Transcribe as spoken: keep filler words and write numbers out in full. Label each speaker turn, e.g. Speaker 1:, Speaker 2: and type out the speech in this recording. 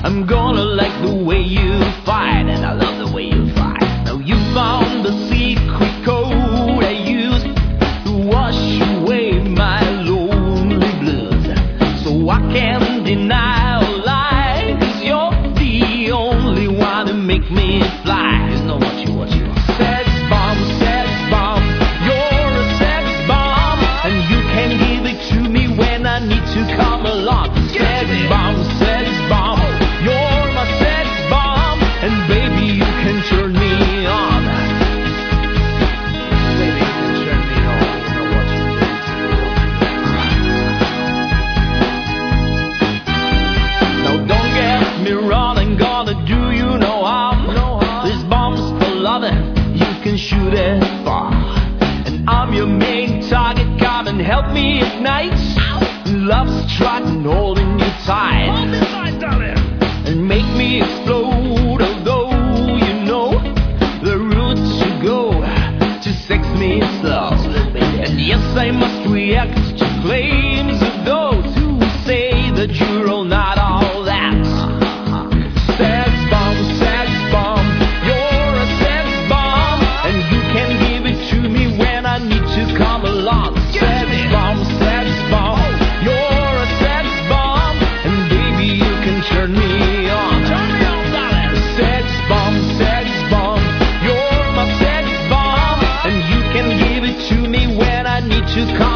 Speaker 1: I'm gonna like the way you fight, and I love the way you fight. Now you found the secret code I used to wash away my lonely blues. So I can't deny a lie, 'cause you're the only one to make me fly. You know what you what you are. Sex bomb, sex bomb, you're a sex bomb, and you can give it to me when I need to come along. Sex bomb, sex bomb, you're my sex bomb, and baby you can turn me on.
Speaker 2: Baby, you can turn me on. You know what you do.
Speaker 1: Now don't get me wrong, I'm gonna do you no harm. This bomb's for loving, you can shoot it far. And I'm your main target, come and help me ignite. Love's trying holding you tight.
Speaker 2: Hold me tight, darling.
Speaker 1: And make me explode, although you know the route to go to sex me slow. And yes, I must react to claims of those who say that you're all not all that. Sex bomb, sex bomb, you're a sex bomb, and you can give it to me when I need to come along. Sex bomb, sex bomb, you're a sex bomb, and baby you can turn me on.
Speaker 2: Turn me on, darling.
Speaker 1: Sex bomb, sex bomb, you're my sex bomb, and you can give it to me when I need to come